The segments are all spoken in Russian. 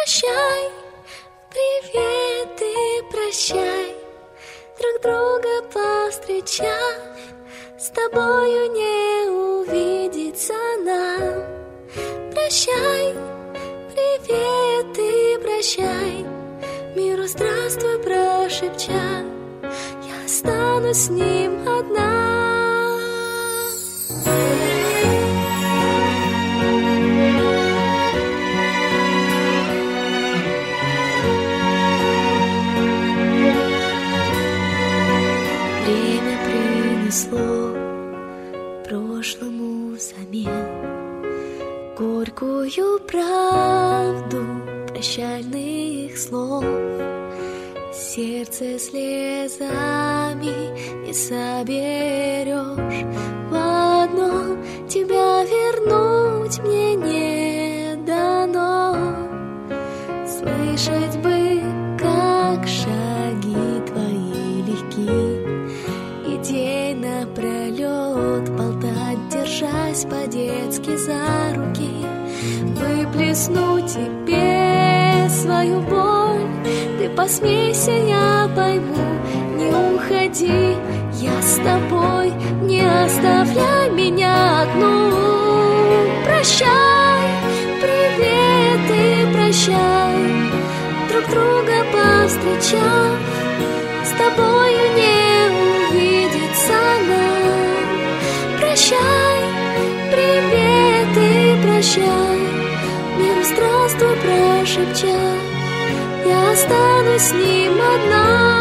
Прощай, привет и прощай, друг друга повстречав, с тобою не увидеться нам. Прощай, привет и прощай, миру здравствуй прошепча, я останусь с ним одна. Время принесло прошлому взамен горькую правду прощальных слов. Сердце слезами не соберешь, в одно тебя вернуть мне не дано. Слышать бы, как шаги твои легки, и день напролет болтать, держась по-детски за руки, выплеснуть тебе свою боль. Ты посмейся, я пойму, не уходи, я с тобой, не оставляй меня одну. Прощай, привет и прощай, друг друга повстречав, с тобою не увидеться нам. Прощай, привет и прощай, миру здравствуй прошепча, я останусь с ним одна.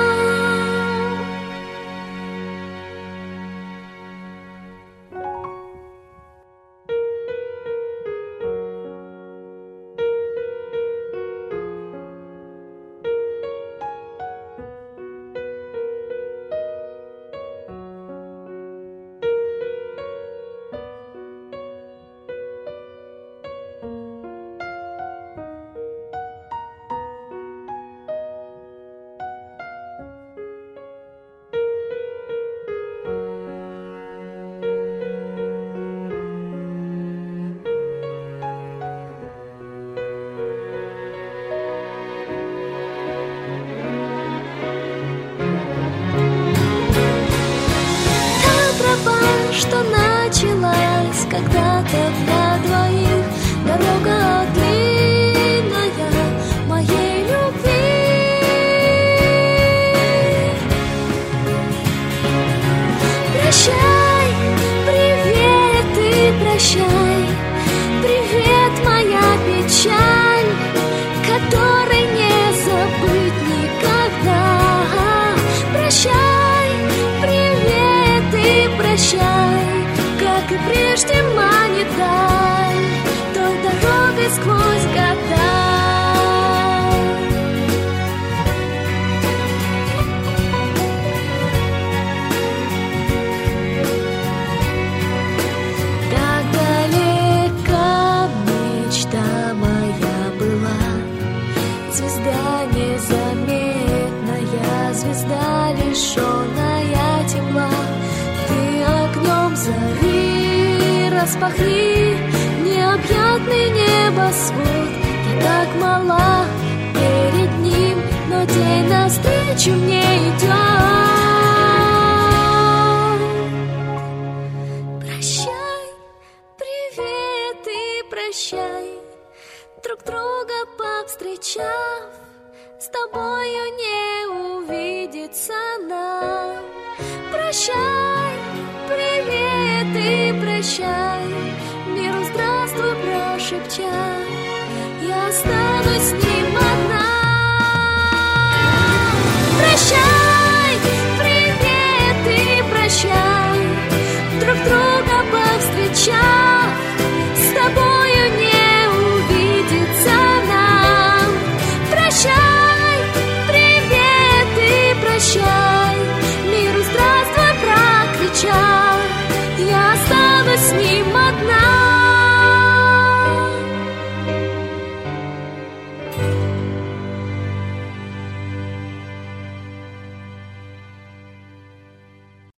Что началась когда-то для двоих, дорога длинная моей любви. Прощай, привет и прощай, привет моя печаль, которой не забыть никогда. Прощай, привет и прощай, как и прежде манит даль, той дорогой сквозь года. Так далеко мечта моя была, звезда незаметная, звезда лишенная тепла. Ты огнем зари распахни необъятный небосвод. Я так мала перед ним, но день навстречу мне идет. Прощай, привет и прощай, друг друга повстречав, с тобою не увидеться нам. Прощай, привет и прощай, миру здравствуй прошепча, я останусь